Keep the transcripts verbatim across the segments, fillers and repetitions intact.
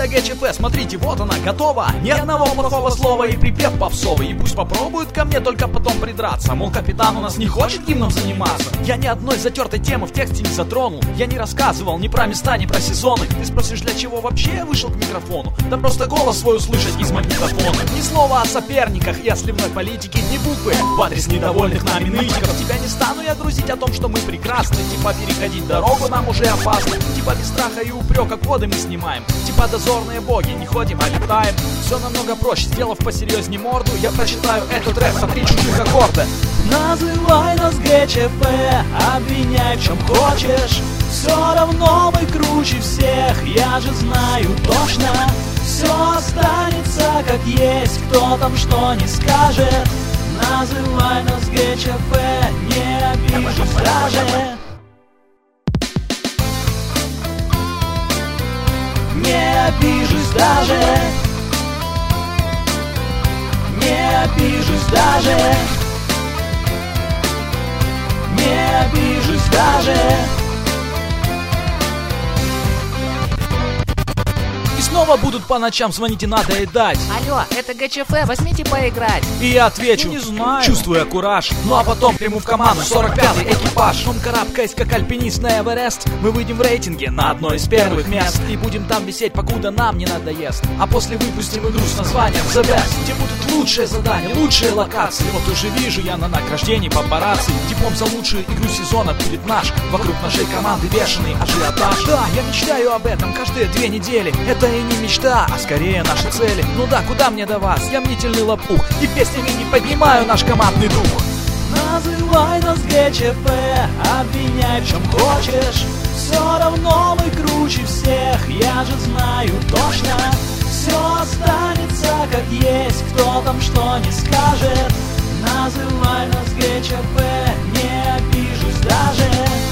Это ГЧФ, смотрите, вот она, готова. Ни одного плохого слова и припев попсовый. И пусть попробуют ко мне только потом придраться. Мол, капитан у нас не хочет гимном заниматься. Я ни одной затертой темы в тексте не затронул. Я не рассказывал ни про места, ни про сезоны. Ты спросишь, для чего вообще я вышел к микрофону? Да просто голос свой услышать из магнитофона. Ни слова о соперниках и о сливной политике, ни буквы в адрес недовольных нами нытиков. Тебя не стану я грузить о том, что мы прекрасны. Типа переходить дорогу нам уже опасно. Типа без страха и упрека коды мы снимаем. Типа дозорные боги, не ходим, а летаем. Все намного проще, сделав посерьезнее морду, я прочитаю этот рэп на три чужих аккорда. Называй нас ГЧП, обвиняй в чем хочешь. Все равно мы круче всех, я же знаю точно. Все останется как есть, кто там что не скажет. Называй нас ГЧП, не обижусь даже. Не обижусь даже. Не обижусь даже. Не обижусь даже. Снова будут по ночам звонить и надоедать. Алло, это ГЧФ, возьмите поиграть. И я отвечу, ну, не знаю, чувствуя кураж. Ну а потом приму в команду сорок пятый экипаж. Он карабкаясь как альпинист на Эверест. Мы выйдем в рейтинге на одно из первых мест. И будем там висеть, покуда нам не надоест. А после выпустим игру с названием The Best, где будут лучшие задания, лучшие локации. Вот уже вижу я на награждении папарацци. Диплом за лучшую игру сезона будет наш. Вокруг нашей команды бешеный ажиотаж. Да, я мечтаю об этом каждые две недели. Это и не мечта, а скорее наши цели. Ну да, куда мне до вас? Я мнительный лопух, и песнями не поднимаю наш командный дух. Называй нас ГЧП, обвиняй в чем хочешь. Все равно мы круче всех, я же знаю точно. Все останется как есть, кто там что не скажет. Называй нас ГЧП, не обижусь даже.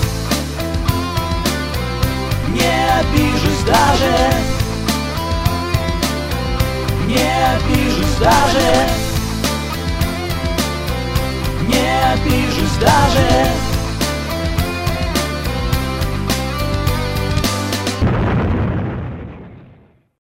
Не обижусь даже. Не обижусь даже. Не обижусь даже.